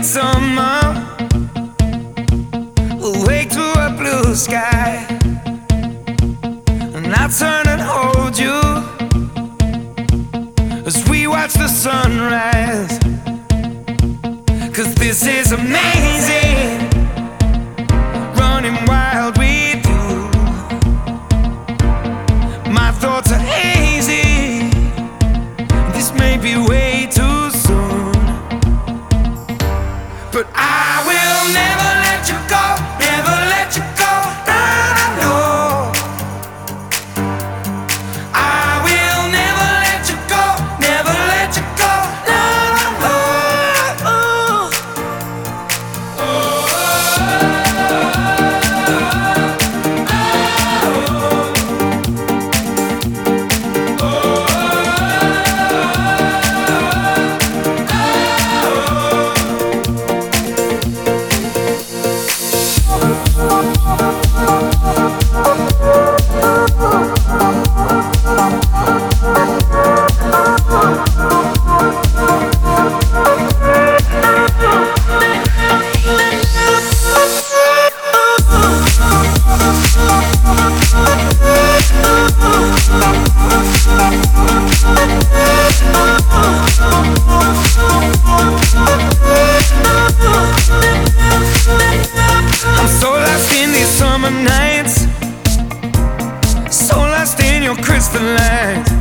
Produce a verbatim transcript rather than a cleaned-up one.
summer, awake to a blue sky, and I'll turn and hold you as we watch the sunrise. 'Cause this is amazing, running wild with you. My thoughts are hazy, this may be way too soon, but I will never let you go, never let you go. I know I will never let you go, never let you go. No, no, no. Oh, summer nights, so lost in your crystal light.